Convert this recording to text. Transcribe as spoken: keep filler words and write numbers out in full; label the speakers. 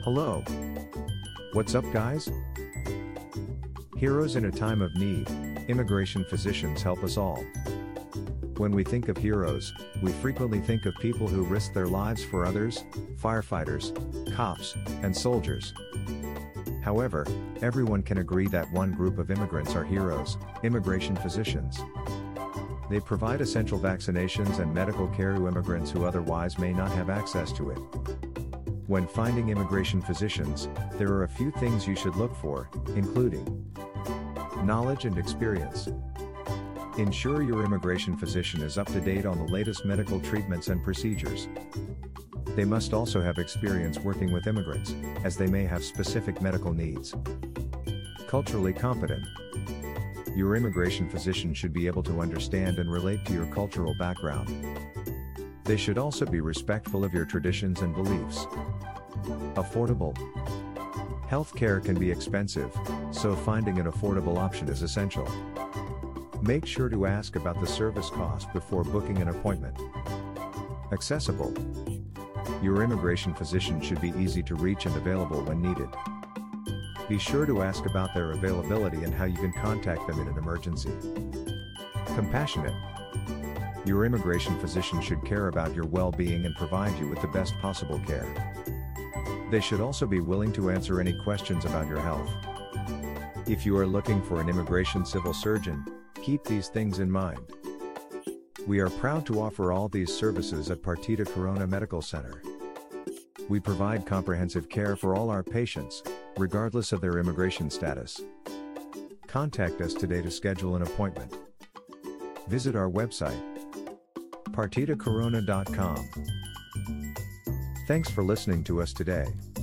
Speaker 1: Hello. What's up, guys? Heroes in a time of need, immigration physicians help us all. When we think of heroes, we frequently think of people who risk their lives for others, firefighters, cops, and soldiers. However, everyone can agree that one group of immigrants are heroes: immigration physicians. They provide essential vaccinations and medical care to immigrants who otherwise may not have access to it. When finding immigration physicians, there are a few things you should look for, including knowledge and experience. Ensure your immigration physician is up to date on the latest medical treatments and procedures. They must also have experience working with immigrants, as they may have specific medical needs. Culturally competent. Your immigration physician should be able to understand and relate to your cultural background. They should also be respectful of your traditions and beliefs. Affordable. Healthcare can be expensive, so finding an affordable option is essential. Make sure to ask about the service cost before booking an appointment. Accessible. Your immigration physician should be easy to reach and available when needed. Be sure to ask about their availability and how you can contact them in an emergency. Compassionate. Your immigration physician should care about your well-being and provide you with the best possible care. They should also be willing to answer any questions about your health. If you are looking for an immigration civil surgeon, keep these things in mind. We are proud to offer all these services at Partida Corona Medical Center. We provide comprehensive care for all our patients, regardless of their immigration status. Contact us today to schedule an appointment. Visit our website, partida corona dot com. Thanks for listening to us today.